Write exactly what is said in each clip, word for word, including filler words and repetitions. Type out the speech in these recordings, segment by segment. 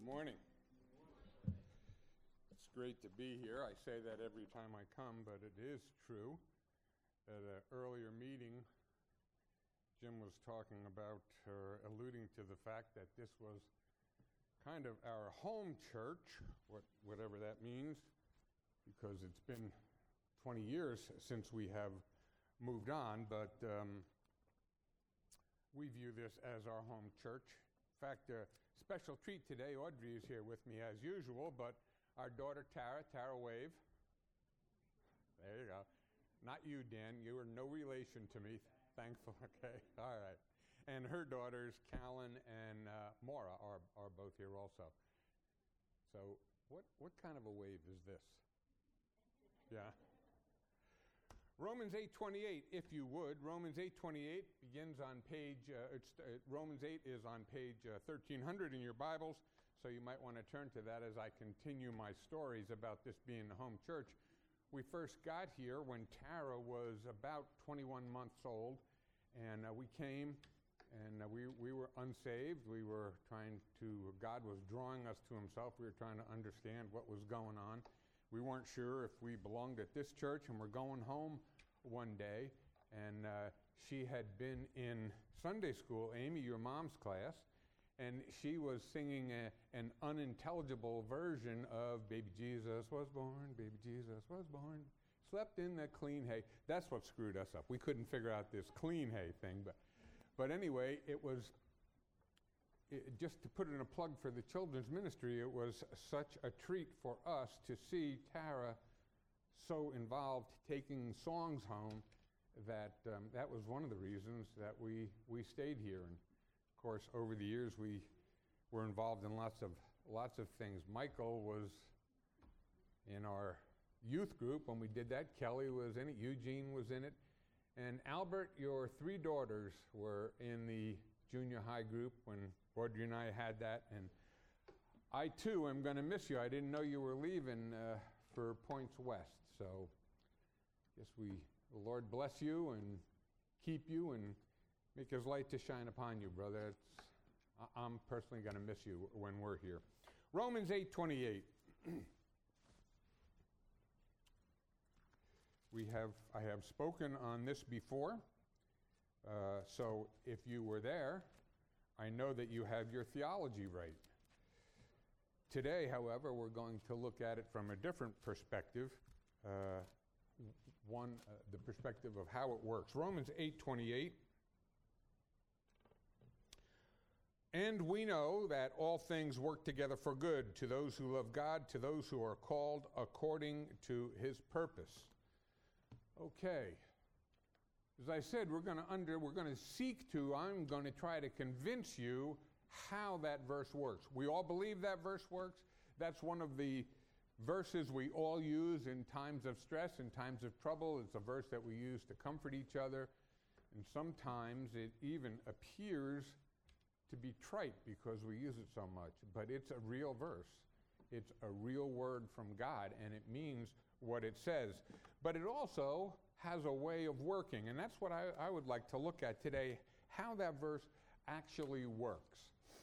morning. It's great to be here. I say that every time I come, but it is true. At an earlier meeting, Jim was talking about, or alluding to the fact that this was kind of our home church, what, whatever that means, because it's been twenty years since we have moved on, but um, we view this as our home church. In fact, a special treat today, Audrey is here with me as usual, but our daughter Tara, Tara wave. There you go. Not you, Dan. You are no relation to me. Thankful. Okay. All right. And her daughters, Callan and uh, Maura, are, are both here also. So what, what kind of a wave is this? Yeah. Romans eight twenty-eight, if you would. Romans eight twenty-eight begins on page, uh, it's, uh, Romans eight is on page uh, thirteen hundred in your Bibles, so you might want to turn to that as I continue my stories about this being the home church. We first got here when Tara was about twenty-one months old, and uh, we came, and uh, we, we were unsaved. We were trying to, God was drawing us to himself. We were trying to understand what was going on. We weren't sure if we belonged at this church, and we're going home one day, and uh, she had been in Sunday school, Amy, your mom's class, and she was singing a, an unintelligible version of Baby Jesus was born, Baby Jesus was born, slept in the clean hay. That's what screwed us up. We couldn't figure out this clean hay thing, but, but anyway, it was... It, just to put in a plug for the children's ministry, it was such a treat for us to see Tara so involved taking songs home that um, that was one of the reasons that we, we stayed here. And of course, over the years, we were involved in lots of lots of things. Michael was in our youth group when we did that. Kelly was in it. Eugene was in it. And Albert, your three daughters were in the junior high group when Audrey and I had that, and I too am going to miss you. I didn't know you were leaving uh, for Points West, so guess we, the Lord bless you and keep you and make his light to shine upon you, brother. It's, I'm personally going to miss you when we're here. Romans eight twenty-eight. we have, I have spoken on this before, uh, so if you were there, I know that you have your theology right. Today, however, we're going to look at it from a different perspective, uh, one, uh, the perspective of how it works. Romans eight twenty-eight. And we know that all things work together for good to those who love God, to those who are called according to his purpose. Okay. As I said, we're going to under we're going to seek to, I'm going to try to convince you how that verse works. We all believe that verse works. That's one of the verses we all use in times of stress, in times of trouble. It's a verse that we use to comfort each other. And sometimes it even appears to be trite because we use it so much. But it's a real verse. It's a real word from God, and it means what it says. But it also has a way of working, and that's what I, I would like to look at today, how that verse actually works.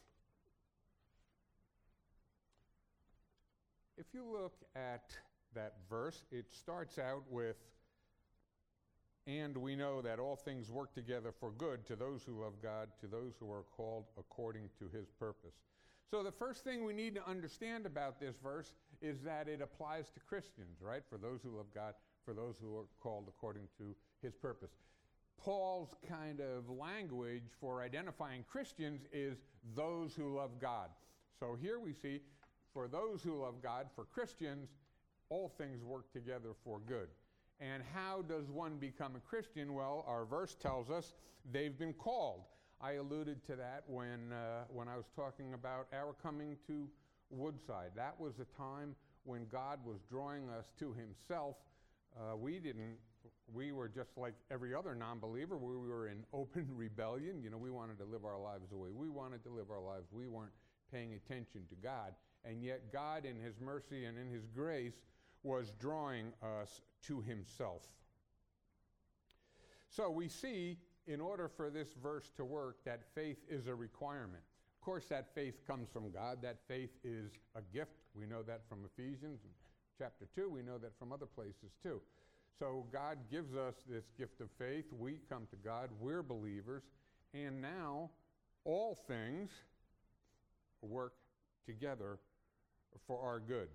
If you look at that verse, it starts out with, and we know that all things work together for good to those who love God, to those who are called according to his purpose. So the first thing we need to understand about this verse is that it applies to Christians, right? For those who love God, for those who are called according to his purpose. Paul's kind of language for identifying Christians is those who love God. So here we see, for those who love God, for Christians, all things work together for good. And how does one become a Christian? Well, our verse tells us they've been called. I alluded to that when uh, when I was talking about our coming to Woodside. That was a time when God was drawing us to himself. Uh, we didn't, we were just like every other non-believer. We were in open rebellion. You know, we wanted to live our lives the way we wanted to live our lives. We weren't paying attention to God. And yet God, in his mercy and in his grace, was drawing us to himself. So we see, in order for this verse to work, that faith is a requirement. course, that faith comes from God. That faith is a gift. We know that from Ephesians chapter two. We know that from other places too. So God gives us this gift of faith. We come to God. We're believers. And now all things work together for our good.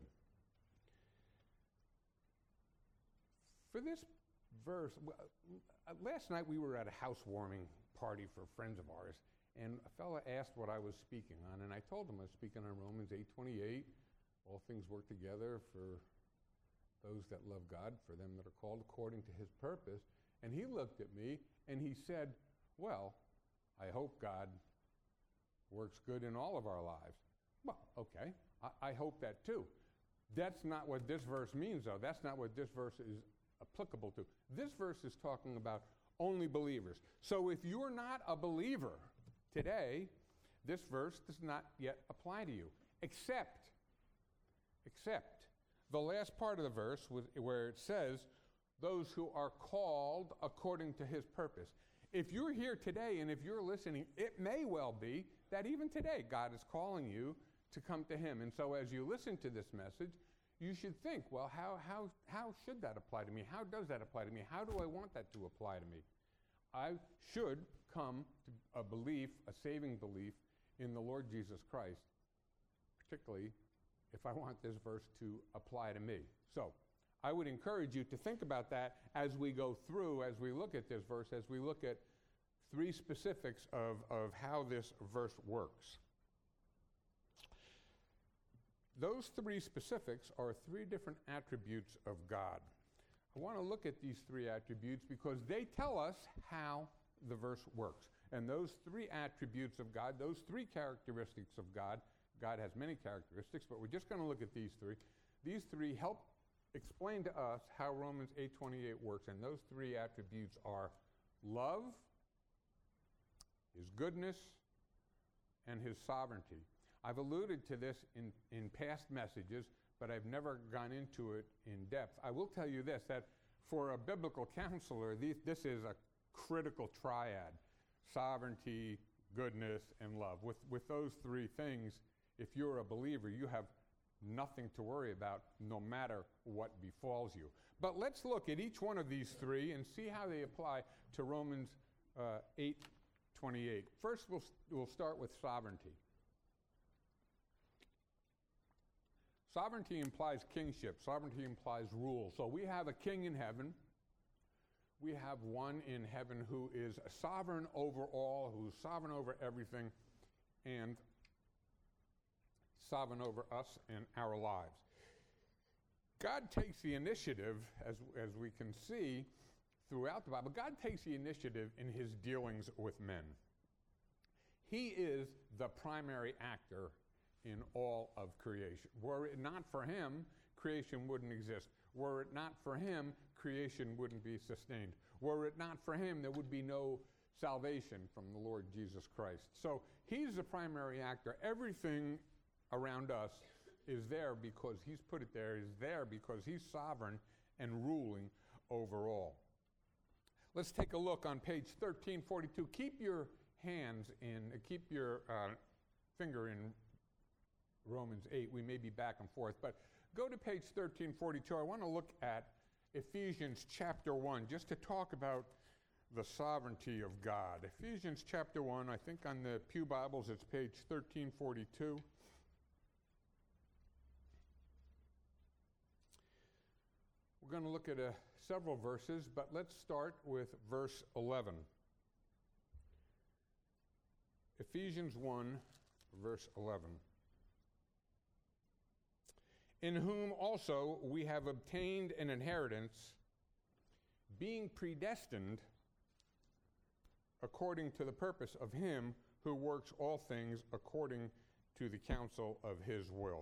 For this verse, last night we were at a housewarming party for friends of ours, and a fellow asked what I was speaking on, and I told him I was speaking on Romans eight twenty-eight. All things work together for those that love God, for them that are called according to his purpose. And he looked at me and he said, well, I hope God works good in all of our lives. Well, okay, I, I hope that too. That's not what this verse means, though. That's not what this verse is applicable to. This verse is talking about only believers. So if you're not a believer today, this verse does not yet apply to you, except, except the last part of the verse where it says, those who are called according to his purpose. If you're here today and if you're listening, it may well be that even today God is calling you to come to him. And so as you listen to this message, you should think, well, how, how, how should that apply to me? How does that apply to me? How do I want that to apply to me? I should come to a belief, a saving belief in the Lord Jesus Christ, particularly if I want this verse to apply to me. So I would encourage you to think about that as we go through, as we look at this verse, as we look at three specifics of, of how this verse works. Those three specifics are three different attributes of God. I want to look at these three attributes because they tell us how the verse works. And those three attributes of God, those three characteristics of God, God has many characteristics, but we're just going to look at these three. These three help explain to us how Romans eight twenty-eight works. And those three attributes are love, his goodness, and his sovereignty. I've alluded to this in, in past messages, but I've never gone into it in depth. I will tell you this, that for a biblical counselor, these, this is a critical triad: sovereignty, goodness, and love. With, with those three things, if you're a believer, you have nothing to worry about no matter what befalls you. But let's look at each one of these three and see how they apply to Romans uh, eight twenty-eight. First, we'll, we'll start with sovereignty. Sovereignty implies kingship. Sovereignty implies rule. So we have a king in heaven. We have one in heaven who is sovereign over all, who's sovereign over everything, and sovereign over us and our lives. God takes the initiative, as, as we can see throughout the Bible. God takes the initiative in his dealings with men. He is the primary actor in all of creation. Were it not for him, creation wouldn't exist. Were it not for him, creation wouldn't be sustained. Were it not for him, there would be no salvation from the Lord Jesus Christ. So he's the primary actor. Everything around us is there because he's put it there, is there because he's sovereign and ruling over all. Let's take a look on page thirteen forty-two. Keep your hands in, uh, keep your uh, finger in Romans eight. We may be back and forth, but go to page thirteen forty-two. I want to look at Ephesians chapter one, just to talk about the sovereignty of God. Ephesians chapter one, I think on the Pew Bibles it's page thirteen forty-two. We're going to look at uh, several verses, but let's start with verse eleven. Ephesians one, verse eleven. In whom also we have obtained an inheritance, being predestined according to the purpose of him who works all things according to the counsel of his will.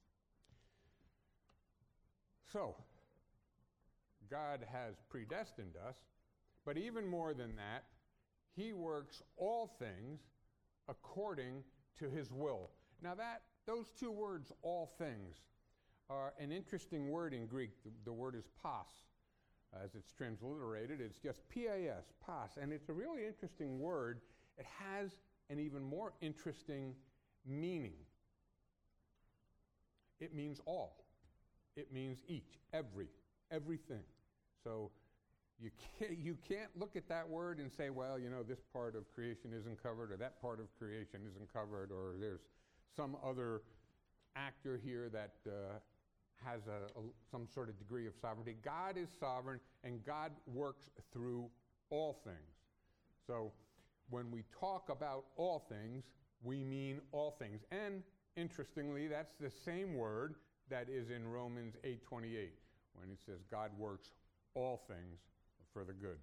So, God has predestined us, but even more than that, he works all things according to his will. Now that, those two words, all things, are an interesting word in Greek. The, the word is pas. As it's transliterated, it's just P A S, pas. And it's a really interesting word. It has an even more interesting meaning. It means all. It means each, every, everything. So you can't, you can't look at that word and say, well, you know, this part of creation isn't covered, or that part of creation isn't covered, or there's some other actor here that uh, has a, a, some sort of degree of sovereignty. God is sovereign, and God works through all things. So when we talk about all things, we mean all things. And interestingly, that's the same word that is in Romans eight twenty-eight, when it says God works all things for the good.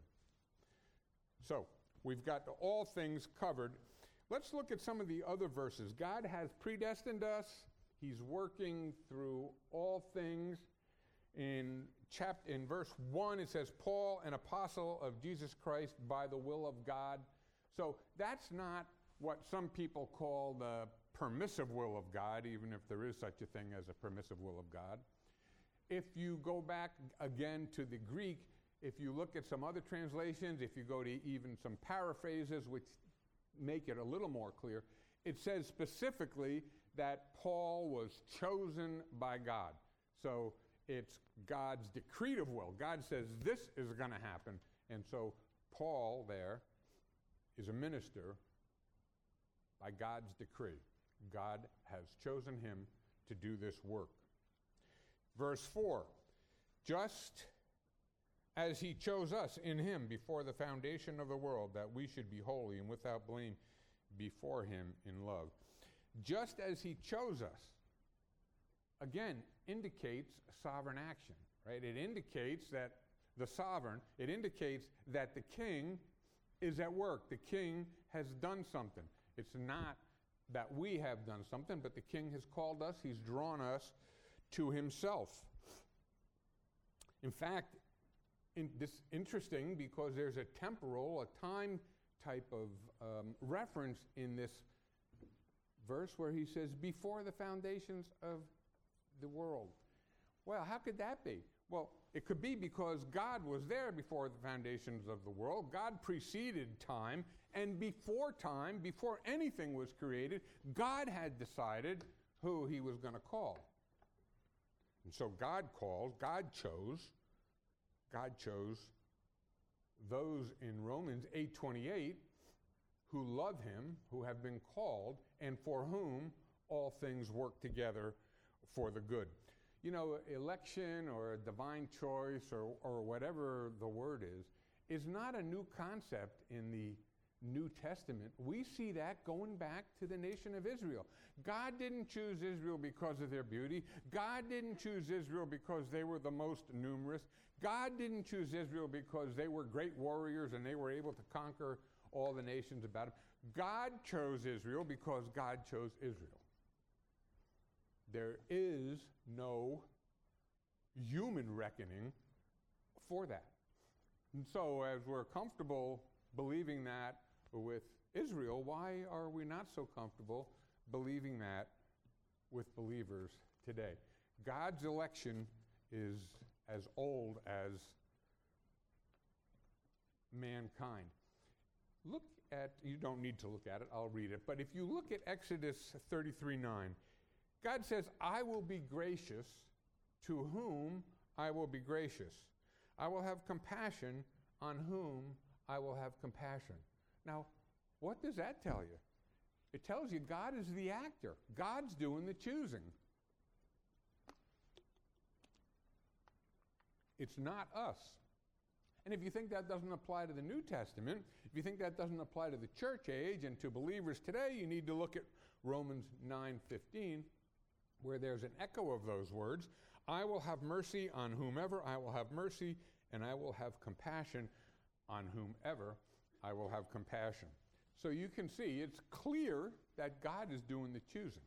So we've got all things covered. Let's look at some of the other verses. God has predestined us. He's working through all things. In chapter, in verse one, it says, Paul, an apostle of Jesus Christ by the will of God. So that's not what some people call the permissive will of God, even if there is such a thing as a permissive will of God. If you go back again to the Greek, if you look at some other translations, if you go to even some paraphrases which make it a little more clear, it says specifically that Paul was chosen by God. So it's God's decretive will. God says this is going to happen. And so Paul there is a minister by God's decree. God has chosen him to do this work. Verse four, just as he chose us in him before the foundation of the world, that we should be holy and without blame before him in love. Just as he chose us, again, indicates sovereign action, right? It indicates that the sovereign, it indicates that the king is at work. The king has done something. It's not that we have done something, but the king has called us. He's drawn us to himself. In fact, in this interesting because there's a temporal, a time type of um, reference in this verse where he says, before the foundations of the world. Well, how could that be? Well, it could be because God was there before the foundations of the world. God preceded time, and before time, before anything was created, God had decided who he was going to call. And so God called, God chose, God chose those in Romans eight twenty-eight who love him, who have been called, and for whom all things work together for the good. You know, election or a divine choice or, or whatever the word is, is not a new concept in the New Testament. We see that going back to the nation of Israel. God didn't choose Israel because of their beauty. God didn't choose Israel because they were the most numerous. God didn't choose Israel because they were great warriors and they were able to conquer all the nations about them. God chose Israel because God chose Israel. There is no human reckoning for that. And so as we're comfortable believing that with Israel, why are we not so comfortable believing that with believers today? God's election is as old as mankind. Look at, you don't need to look at it, I'll read it, but if you look at Exodus thirty-three nine, God says, I will be gracious to whom I will be gracious. I will have compassion on whom I will have compassion. Now, what does that tell you? It tells you God is the actor. God's doing the choosing. It's not us. And if you think that doesn't apply to the New Testament, if you think that doesn't apply to the church age and to believers today, you need to look at Romans nine fifteen, where there's an echo of those words. I will have mercy on whomever I will have mercy, and I will have compassion on whomever I will have compassion. So you can see it's clear that God is doing the choosing.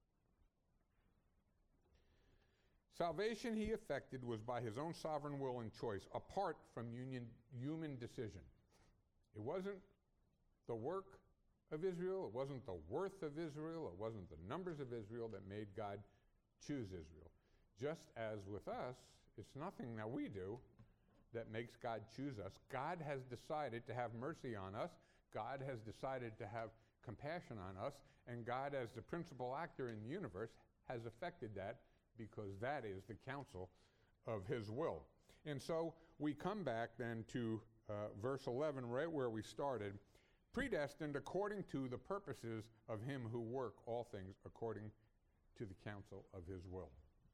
Salvation he effected was by his own sovereign will and choice, apart from union, human decision. It wasn't the work of Israel, it wasn't the worth of Israel, it wasn't the numbers of Israel that made God choose Israel. Just as with us, it's nothing that we do that makes God choose us. God has decided to have mercy on us. God has decided to have compassion on us, and God, as the principal actor in the universe, has effected that because that is the counsel of his will. And so we come back then to uh, verse eleven, right where we started, predestined according to the purposes of him who work all things according to the counsel of his will.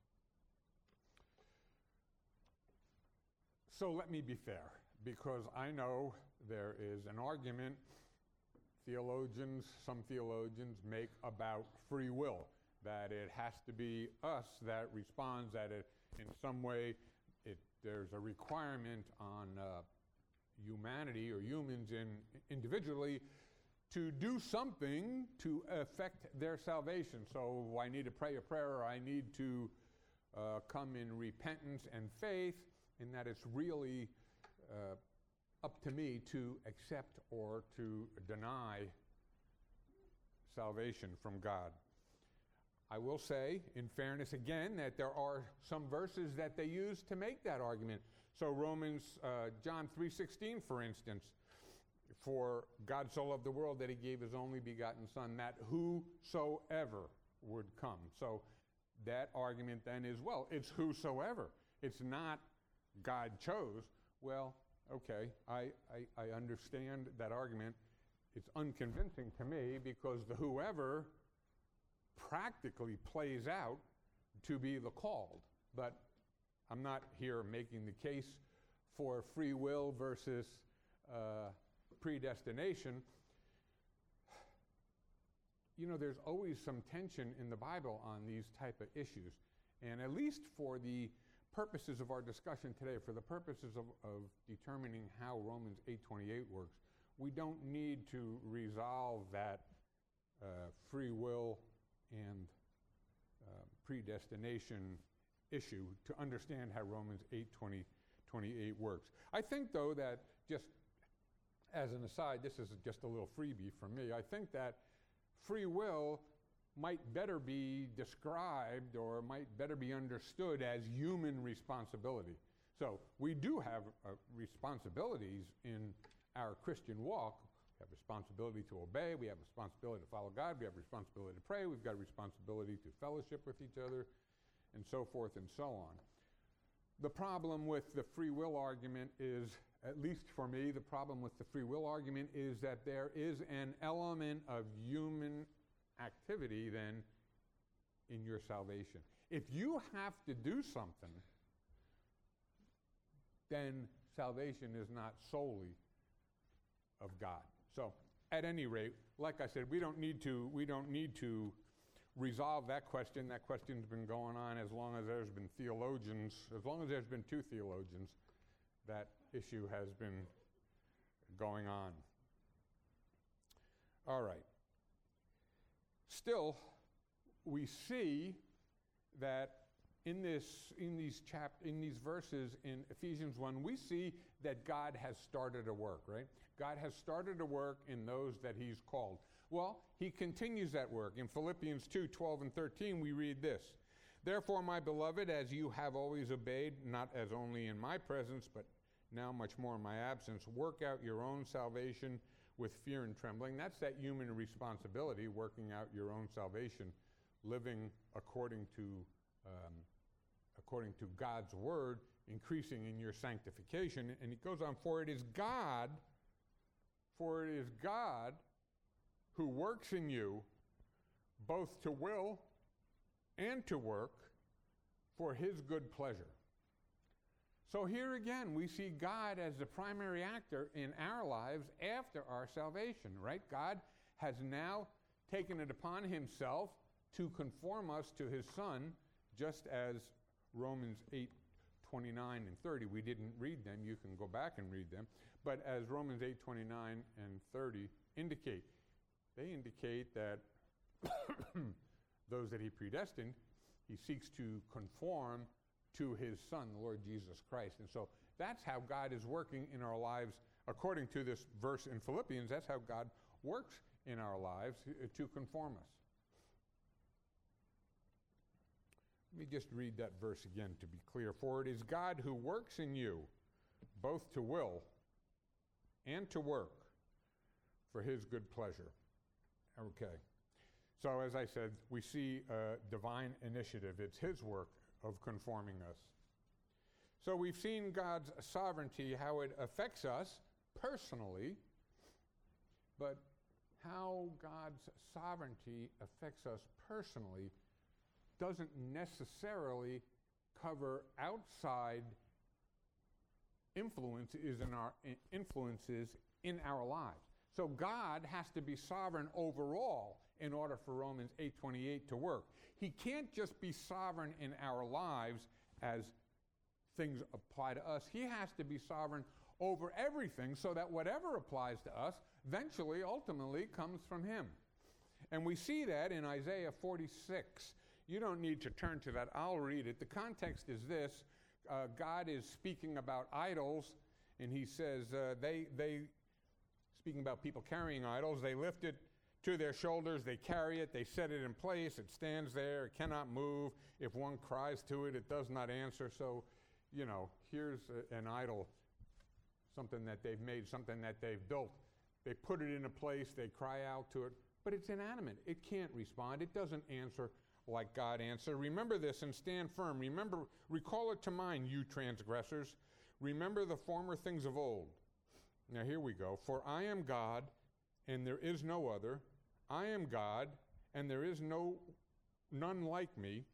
So let me be fair, because I know there is an argument theologians, some theologians make about free will, that it has to be us that responds, that it, in some way it, there's a requirement on uh, humanity or humans in, individually to do something to affect their salvation. So I need to pray a prayer, or I need to uh, come in repentance and faith, and that it's really uh, up to me to accept or to deny salvation from God. I will say, in fairness again, that there are some verses that they use to make that argument. So Romans, uh, John three sixteen, for instance, for God so loved the world that he gave his only begotten Son, that whosoever would come. So that argument then is, well, it's whosoever. It's not God chose. Well, okay, I, I, I understand that argument. It's unconvincing to me because the whoever practically plays out to be the called. But I'm not here making the case for free will versus uh, predestination. You know, there's always some tension in the Bible on these type of issues. And at least for the purposes of our discussion today, for the purposes of, of determining how Romans eight twenty-eight works, we don't need to resolve that uh, free will and uh, predestination issue to understand how Romans eight twenty-eight works. I think, though, that just as an aside, this is just a little freebie from me, I think that free will might better be described or might better be understood as human responsibility. So we do have uh, responsibilities in our Christian walk. We have responsibility to obey, we have responsibility to follow God, we have responsibility to pray, we've got responsibility to fellowship with each other, and so forth and so on. The problem with the free will argument is, at least for me, the problem with the free will argument is that there is an element of human activity then in your salvation. If you have to do something, then salvation is not solely of God. So, at any rate, like I said, we don't need to we don't need to resolve that question. That question's been going on as long as there's been theologians, as long as there's been two theologians, that issue has been going on. All right. Still, we see that in this, in these chap, in these verses in Ephesians one, we see that God has started a work, right? God has started a work in those that he's called. Well, he continues that work. In Philippians two, twelve and thirteen, we read this: "Therefore, my beloved, as you have always obeyed, not as only in my presence, but now much more in my absence, work out your own salvation with fear and trembling." That's that human responsibility, working out your own salvation, living according to um, according to God's word, increasing in your sanctification. And it goes on, "For it is God, for it is God who works in you both to will and to work for his good pleasure." So here again, we see God as the primary actor in our lives after our salvation, right? God has now taken it upon himself to conform us to his Son, just as Romans eight, twenty-nine and thirty. We didn't read them. You can go back and read them. But as Romans eight, twenty-nine and thirty indicate, they indicate that those that he predestined, he seeks to conform to his Son, the Lord Jesus Christ. And so that's how God is working in our lives. According to this verse in Philippians, that's how God works in our lives to conform us. Let me just read that verse again to be clear. "For it is God who works in you both to will and to work for his good pleasure." Okay. So as I said, we see uh, divine initiative. It's his work of conforming us. So we've seen God's sovereignty, how it affects us personally, but how God's sovereignty affects us personally doesn't necessarily cover outside influences in our influences in our lives. So God has to be sovereign overall in order for Romans eight twenty-eight to work. He can't just be sovereign in our lives as things apply to us. He has to be sovereign over everything so that whatever applies to us eventually, ultimately, comes from him. And we see that in Isaiah forty-six. You don't need to turn to that. I'll read it. The context is this. Uh, God is speaking about idols, and he says uh, they, they, speaking about people carrying idols, they lift it to their shoulders, they carry it, they set it in place, it stands there, it cannot move. If one cries to it, it does not answer. So, you know, here's a, an idol, something that they've made, something that they've built. They put it in a place, they cry out to it, but it's inanimate. It can't respond. It doesn't answer like God answered. Remember this and stand firm. Remember, recall it to mind, you transgressors. Remember the former things of old. Now here we go. For I am God, and there is no other. I am God, and there is no none like me,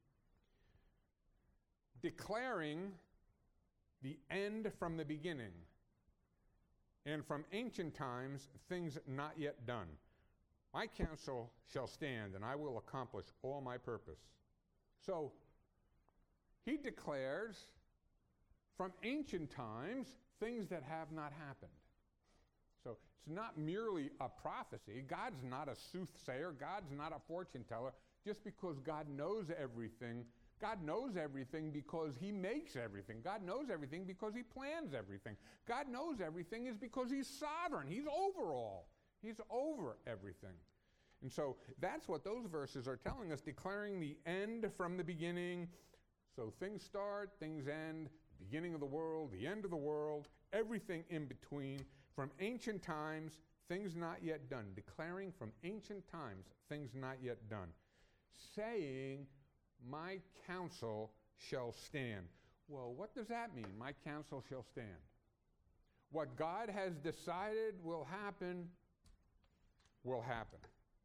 declaring the end from the beginning, and from ancient times things not yet done. My counsel shall stand, and I will accomplish all my purpose. So, he declares from ancient times things that have not happened. So, it's not merely a prophecy. God's not a soothsayer. God's not a fortune teller. Just because God knows everything, God knows everything because he makes everything. God knows everything because he plans everything. God knows everything is because he's sovereign. He's over all. He's over everything. And so that's what those verses are telling us, declaring the end from the beginning. So things start, things end, the beginning of the world, the end of the world, everything in between. From ancient times, things not yet done. Declaring from ancient times, things not yet done. Saying, my counsel shall stand. Well, what does that mean? My counsel shall stand. What God has decided will happen, will happen.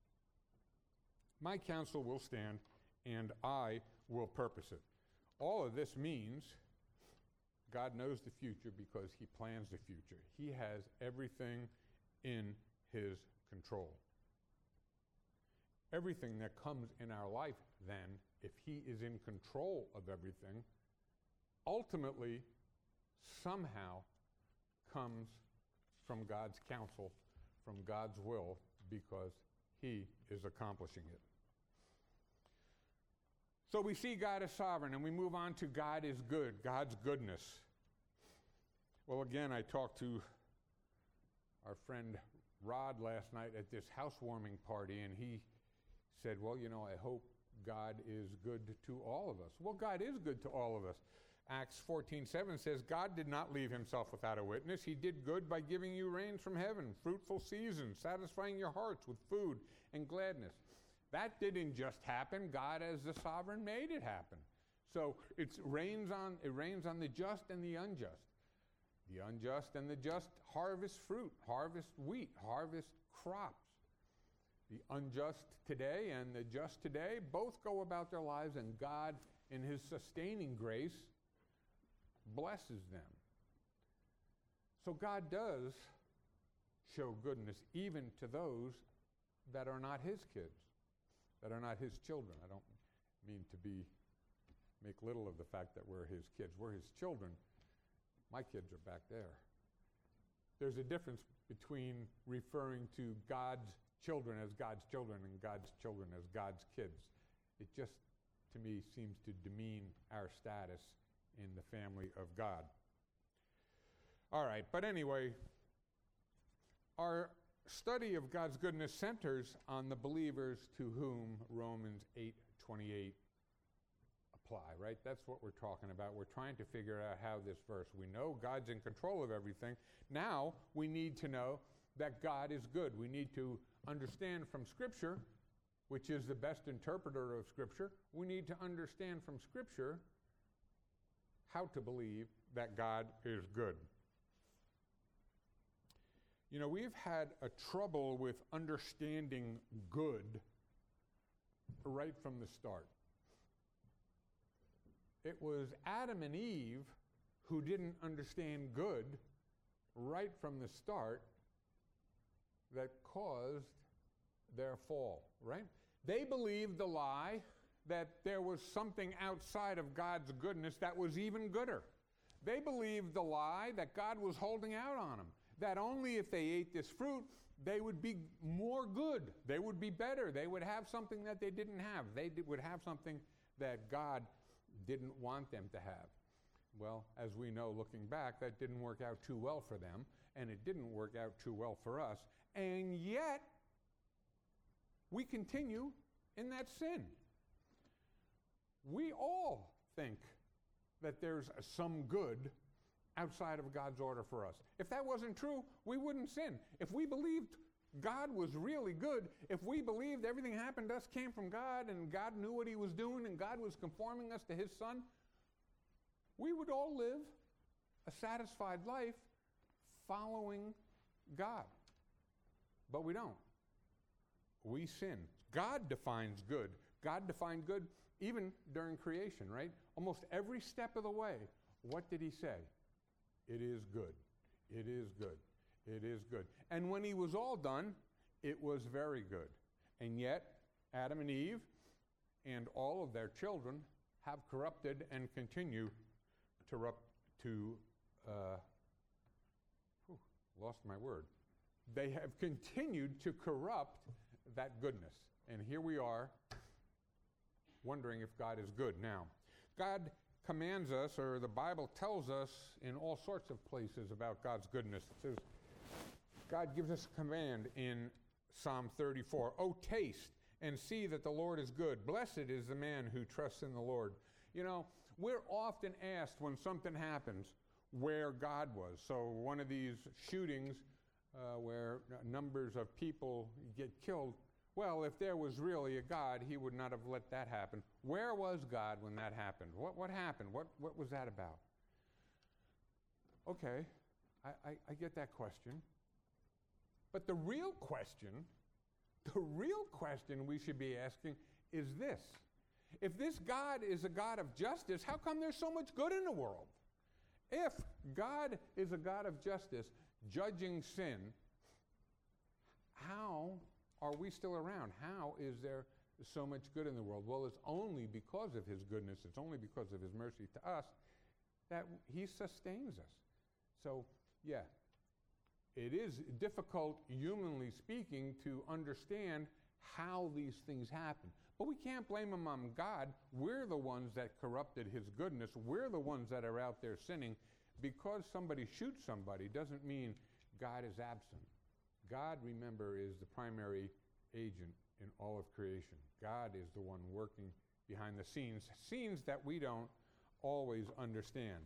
My counsel will stand, and I will purpose it. All of this means God knows the future because he plans the future. He has everything in his control. Everything that comes in our life, then, if he is in control of everything, ultimately, somehow, comes from God's counsel, from God's will, because he is accomplishing it. So we see God as sovereign, and we move on to God is good, God's goodness. Well, again, I talked to our friend Rod last night at this housewarming party, and he said, well, you know, I hope God is good to all of us. Well, God is good to all of us. Acts fourteen seven says, God did not leave himself without a witness. He did good by giving you rains from heaven, fruitful seasons, satisfying your hearts with food and gladness. That didn't just happen. God, as the sovereign, made it happen. So it rains on, it rains on the just and the unjust. The unjust and the just harvest fruit, harvest wheat, harvest crops. The unjust today and the just today both go about their lives, and God, in his sustaining grace, blesses them. So God does show goodness even to those that are not his kids, that are not his children. I don't mean to be make little of the fact that we're his kids. We're his children. My kids are back there. There's a difference between referring to God's children as God's children and God's children as God's kids. It just, to me, seems to demean our status in the family of God. All right, but anyway, our study of God's goodness centers on the believers to whom Romans eight twenty-eight apply, right? That's what we're talking about. We're trying to figure out how this verse, we know God's in control of everything. Now we need to know that God is good. We need to understand from Scripture, which is the best interpreter of Scripture, we need to understand from Scripture how to believe that God is good. You know, we've had a trouble with understanding good right from the start. It was Adam and Eve who didn't understand good right from the start that caused their fall, right? They believed the lie that there was something outside of God's goodness that was even gooder. They believed the lie that God was holding out on them, that only if they ate this fruit, they would be more good. They would be better. They would have something that they didn't have. They did, would have something that God didn't want them to have. Well, as we know, looking back, that didn't work out too well for them, and it didn't work out too well for us. And yet, we continue in that sin. We all think that there's some good outside of God's order for us. If that wasn't true, we wouldn't sin. If we believed God was really good, if we believed everything happened to us came from God and God knew what he was doing and God was conforming us to his Son, we would all live a satisfied life following God. But we don't. We sin. God defines good. God defined good even during creation, right? Almost every step of the way, what did he say? It is good. It is good. It is good. And when he was all done, it was very good. And yet, Adam and Eve and all of their children have corrupted and continue to, rup- to uh, whew, lost my word. They have continued to corrupt that goodness. And here we are wondering if God is good. Now, God commands us, or the Bible tells us in all sorts of places about God's goodness. It says, God gives us a command in Psalm thirty-four. Oh, taste and see that the Lord is good. Blessed is the man who trusts in the Lord. You know, we're often asked when something happens where God was. So one of these shootings uh, where numbers of people get killed, well, if there was really a God, he would not have let that happen. Where was God when that happened? What what happened? What what was that about? Okay, I, I, I get that question. But the real question, the real question we should be asking is this. If this God is a God of justice, how come there's so much good in the world? If God is a God of justice, judging sin, how are we still around? How is there so much good in the world? Well, it's only because of his goodness, it's only because of his mercy to us that he sustains us. So, yeah, it is difficult, humanly speaking, to understand how these things happen. But we can't blame them on God. We're the ones that corrupted his goodness. We're the ones that are out there sinning. Because somebody shoots somebody doesn't mean God is absent. God, remember, is the primary agent in all of creation. God is the one working behind the scenes, scenes that we don't always understand.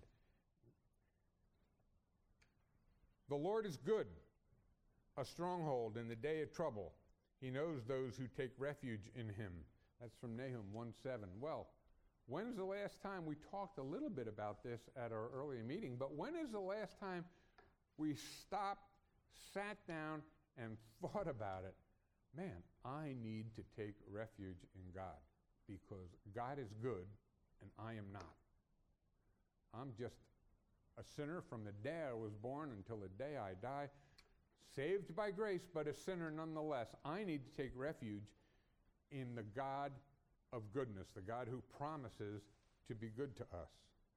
The Lord is good, a stronghold in the day of trouble. He knows those who take refuge in him. That's from Nahum one seven. Well, when's the last time we talked a little bit about this at our earlier meeting, but when is the last time we stopped, sat down, and thought about it? Man, I need to take refuge in God because God is good and I am not. I'm just a sinner from the day I was born until the day I die, saved by grace, but a sinner nonetheless. I need to take refuge in the God of goodness, the God who promises to be good to us.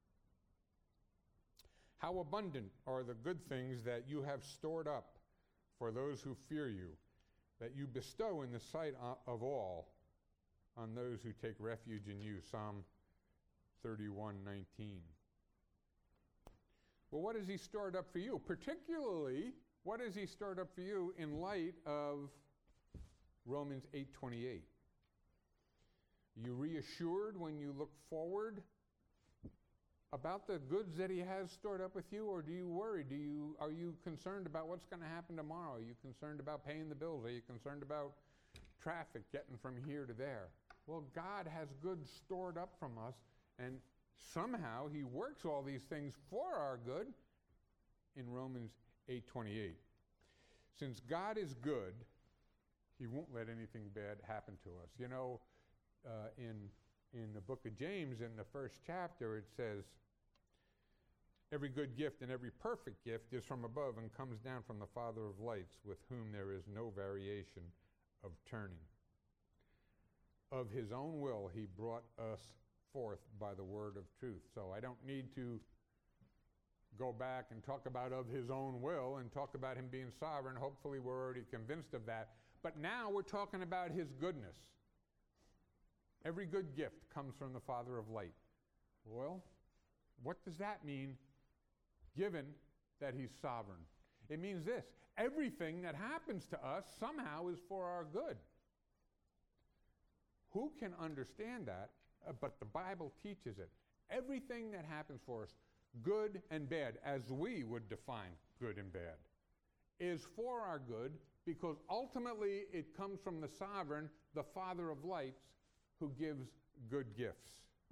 How abundant are the good things that you have stored up for those who fear you, that you bestow in the sight of all on those who take refuge in you. Psalm thirty-one nineteen. Well, what has he stored up for you? Particularly, what has he stored up for you in light of Romans eight twenty-eight? You reassured when you look forward about the goods that he has stored up with you, or do you worry? Do you are you concerned about what's going to happen tomorrow? Are you concerned about paying the bills? Are you concerned about traffic getting from here to there? Well, God has goods stored up from us, and somehow he works all these things for our good in Romans eight twenty-eight. Since God is good, he won't let anything bad happen to us. You know, uh, in in the book of James, in the first chapter, it says, every good gift and every perfect gift is from above and comes down from the Father of lights, with whom there is no variation of turning. Of his own will, he brought us forth by the word of truth. So I don't need to go back and talk about of his own will and talk about him being sovereign. Hopefully we're already convinced of that. But now we're talking about his goodness. Every good gift comes from the Father of light. Well, what does that mean, given that he's sovereign? It means this: everything that happens to us somehow is for our good. Who can understand that? Uh, but the Bible teaches it. Everything that happens for us, good and bad, as we would define good and bad, is for our good, because ultimately it comes from the sovereign, the Father of lights, who gives good gifts.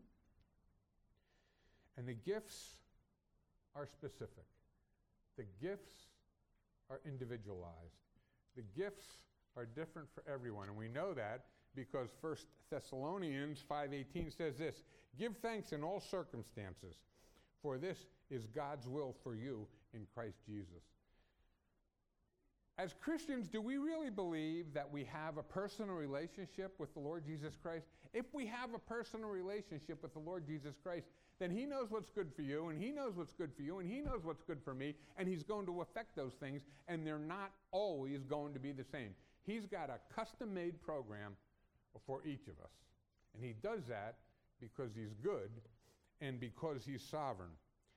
And the gifts are specific. The gifts are individualized. The gifts are different for everyone. And we know that because First Thessalonians five eighteen says this: give thanks in all circumstances, for this is God's will for you in Christ Jesus. As Christians, do we really believe that we have a personal relationship with the Lord Jesus Christ? If we have a personal relationship with the Lord Jesus Christ, then he knows what's good for you, and he knows what's good for you, and he knows what's good for me, and he's going to affect those things, and they're not always going to be the same. He's got a custom-made program for each of us, and he does that because he's good and because he's sovereign.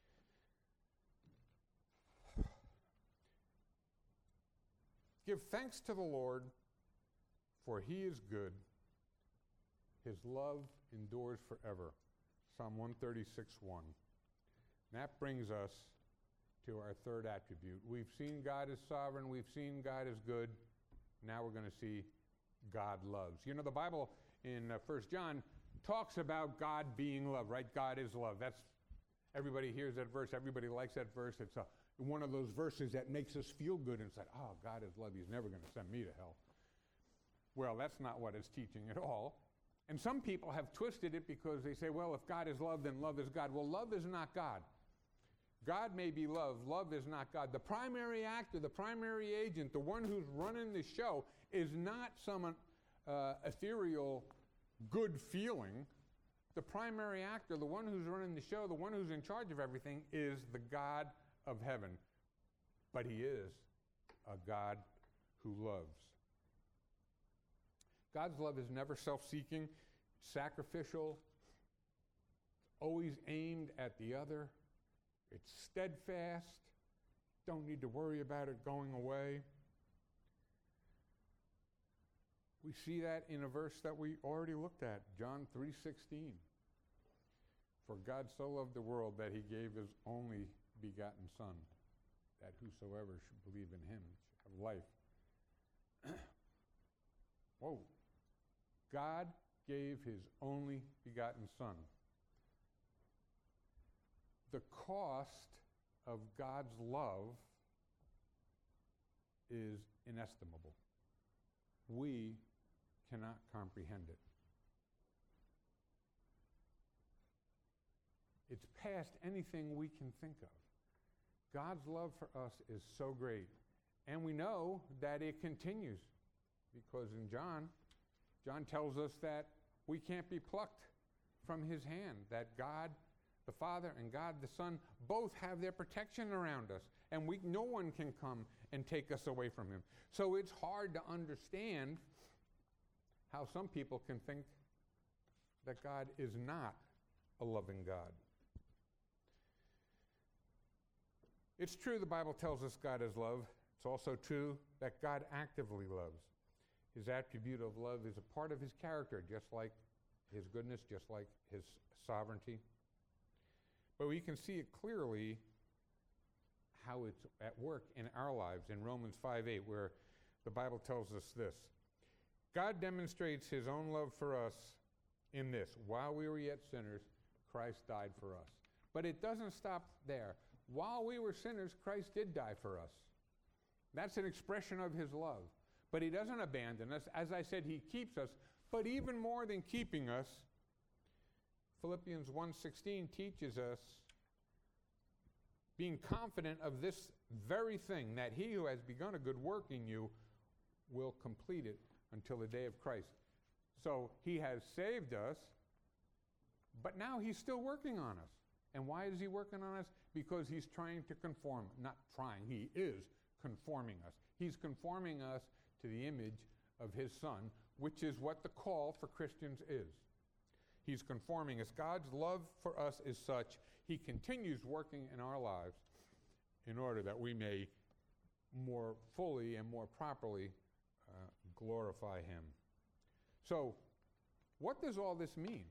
Give thanks to the Lord, for he is good. His love endures forever. Psalm one thirty-six one. That brings us to our third attribute. We've seen God is sovereign. We've seen God is good. Now we're going to see God loves. You know, the Bible in uh, First John talks about God being love, right? God is love. That's, everybody hears that verse. Everybody likes that verse. It's a one of those verses that makes us feel good inside. Oh, God is love. He's never going to send me to hell. Well, that's not what it's teaching at all. And some people have twisted it because they say, well, if God is love, then love is God. Well, love is not God. God may be love. Love is not God. The primary actor, the primary agent, the one who's running the show is not some uh, ethereal good feeling. The primary actor, the one who's running the show, the one who's in charge of everything, is the God of heaven. But he is a God who loves. God's love is never self-seeking, sacrificial, always aimed at the other. It's steadfast. Don't need to worry about it going away. We see that in a verse that we already looked at, John three sixteen. For God so loved the world that he gave his only begotten Son, that whosoever should believe in him should have life. Whoa. God gave his only begotten Son. The cost of God's love is inestimable. We cannot comprehend it. It's past anything we can think of. God's love for us is so great. And we know that it continues, because in John, John tells us that we can't be plucked from his hand, that God the Father and God the Son both have their protection around us, and we, no one can come and take us away from him. So it's hard to understand how some people can think that God is not a loving God. It's true the Bible tells us God is love. It's also true that God actively loves. His attribute of love is a part of his character, just like his goodness, just like his sovereignty. But we can see it clearly how it's at work in our lives in Romans five eight, where the Bible tells us this. God demonstrates his own love for us in this. While we were yet sinners, Christ died for us. But it doesn't stop there. While we were sinners, Christ did die for us. That's an expression of his love. But he doesn't abandon us. As I said, he keeps us. But even more than keeping us, Philippians one sixteen teaches us being confident of this very thing, that he who has begun a good work in you will complete it until the day of Christ. So he has saved us, but now he's still working on us. And why is he working on us? Because he's trying to conform. Not trying, he is conforming us. He's conforming us to the image of his Son, which is what the call for Christians is. He's conforming us. God's love for us is such, he continues working in our lives in order that we may more fully and more properly uh, glorify him. So, what does all this mean?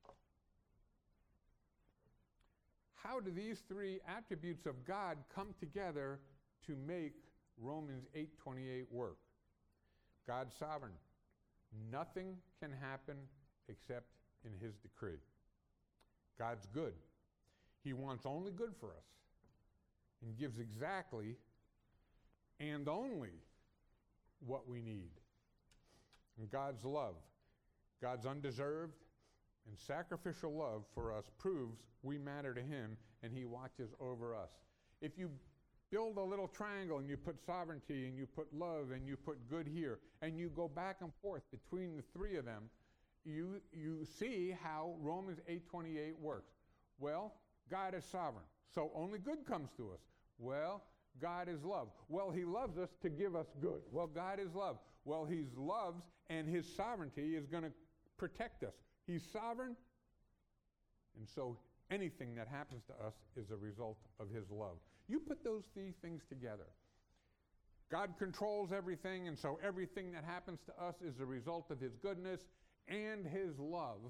How do these three attributes of God come together to make Romans eight twenty-eight work? God's sovereign. Nothing can happen except in his decree. God's good. He wants only good for us and gives exactly and only what we need. And God's love, God's undeserved and sacrificial love for us proves we matter to him and he watches over us. If you build a little triangle and you put sovereignty and you put love and you put good here and you go back and forth between the three of them, you you see how Romans eight twenty-eight works. Well, God is sovereign, so only good comes to us. Well, God is love. Well, he loves us to give us good. Well, God is love. Well, he loves, and his sovereignty is going to protect us. He's sovereign, and so anything that happens to us is a result of his love. You put those three things together. God controls everything, and so everything that happens to us is a result of his goodness and his love.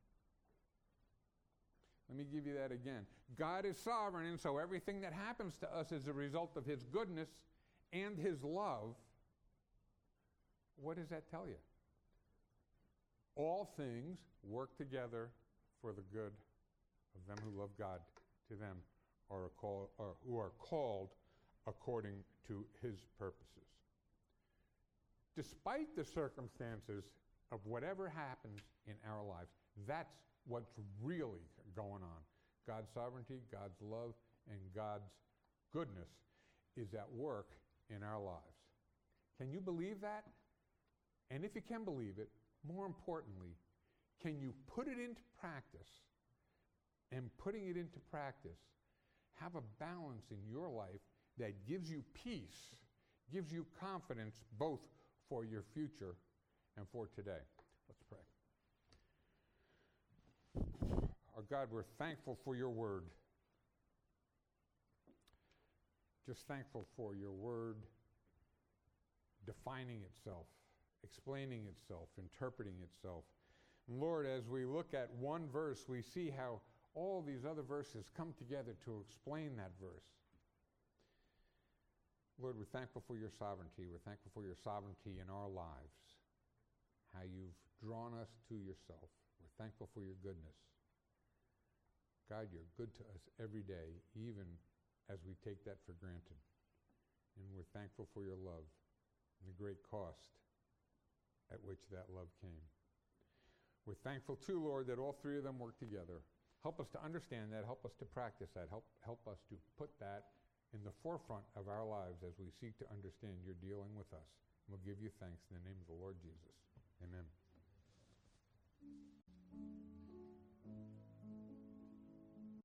Let me give you that again. God is sovereign, and so everything that happens to us is a result of his goodness and his love. What does that tell you? All things work together for the good of them who love God, to them are called, or who are called according to his purposes. Despite the circumstances of whatever happens in our lives, that's what's really going on. God's sovereignty, God's love, and God's goodness is at work in our lives. Can you believe that? And if you can believe it, more importantly, can you put it into practice? And putting it into practice, have a balance in your life that gives you peace, gives you confidence both for your future and for today. Let's pray. Our God, we're thankful for your word. Just thankful for your word defining itself, explaining itself, interpreting itself. And Lord, as we look at one verse, we see how all these other verses come together to explain that verse. Lord, we're thankful for your sovereignty. We're thankful for your sovereignty in our lives, how you've drawn us to yourself. We're thankful for your goodness. God, you're good to us every day, even as we take that for granted. And we're thankful for your love and the great cost at which that love came. We're thankful too, Lord, that all three of them work together. Help us to understand that. Help us to practice that. Help, help us to put that in the forefront of our lives as we seek to understand you're dealing with us. And we'll give you thanks in the name of the Lord Jesus. Amen.